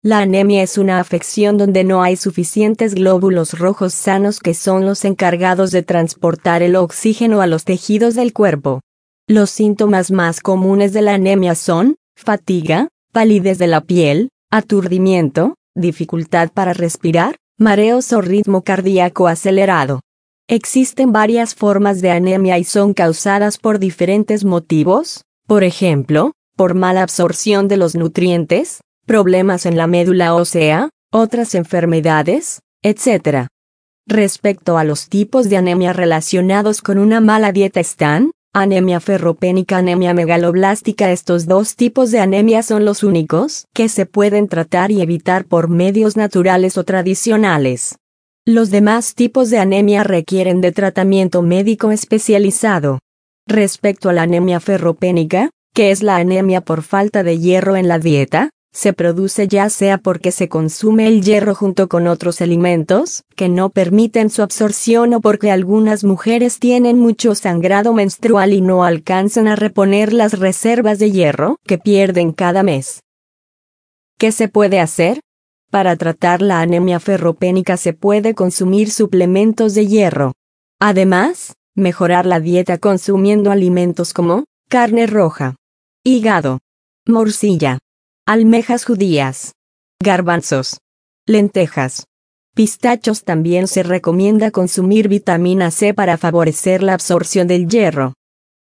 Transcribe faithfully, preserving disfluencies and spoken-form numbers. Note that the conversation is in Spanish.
La anemia es una afección donde no hay suficientes glóbulos rojos sanos que son los encargados de transportar el oxígeno a los tejidos del cuerpo. Los síntomas más comunes de la anemia son fatiga, palidez de la piel, aturdimiento, dificultad para respirar, mareos o ritmo cardíaco acelerado. Existen varias formas de anemia y son causadas por diferentes motivos, por ejemplo, por mala absorción de los nutrientes, problemas en la médula ósea, otras enfermedades, etcétera. Respecto a los tipos de anemia relacionados con una mala dieta están, anemia ferropénica, anemia megaloblástica. Estos dos tipos de anemia son los únicos que se pueden tratar y evitar por medios naturales o tradicionales. Los demás tipos de anemia requieren de tratamiento médico especializado. Respecto a la anemia ferropénica, que es la anemia por falta de hierro en la dieta, se produce ya sea porque se consume el hierro junto con otros alimentos que no permiten su absorción o porque algunas mujeres tienen mucho sangrado menstrual y no alcanzan a reponer las reservas de hierro que pierden cada mes. ¿Qué se puede hacer? Para tratar la anemia ferropénica se puede consumir suplementos de hierro. Además, mejorar la dieta consumiendo alimentos como carne roja, hígado, morcilla, almejas judías, garbanzos, lentejas, pistachos. También se recomienda consumir vitamina C para favorecer la absorción del hierro.